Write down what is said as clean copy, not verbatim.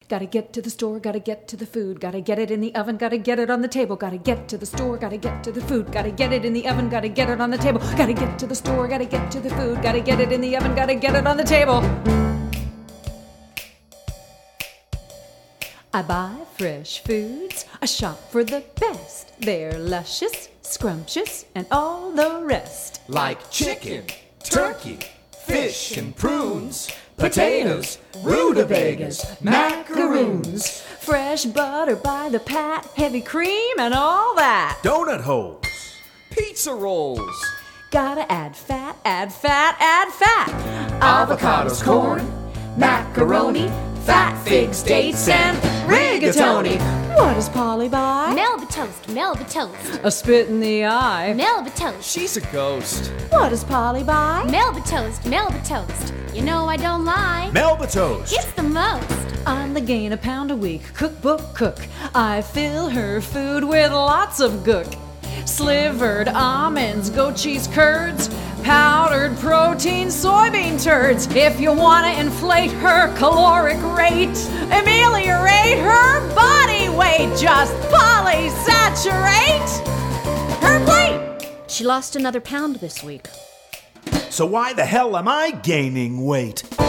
Gotta get to the store, gotta get to the food, gotta get it in the oven, gotta get it on the table. Gotta get to the store, gotta get to the food, gotta get it in the oven, gotta get it on the table. Gotta get to the store, gotta get to the food, gotta get it in the oven, gotta get it on the table. I buy fresh foods, I shop for the best. They're luscious, scrumptious, and all the rest. Like chicken, turkey, fish and prunes, potatoes, rutabagas, macaroons, fresh butter by the pat, heavy cream, and all that. donut holes, pizza rolls, Gotta add fat, add fat, add fat. avocados, corn, macaroni, fat figs, dates, and rigatoni. What does Polly buy? Melba toast, Melba toast, A spit in the eye. Melba toast, She's a ghost. What does Polly buy? Melba toast, Melba toast. You know I don't lie. Melba toast. It's the most. I'm the gain a pound a week, cookbook cook. I fill her food with lots of gook. Slivered almonds, goat cheese curds, powdered protein soybean turds. If you want to inflate her caloric rate, ameliorate her body weight, just polysaturate her plate. She lost another pound this week. So why the hell am I gaining weight?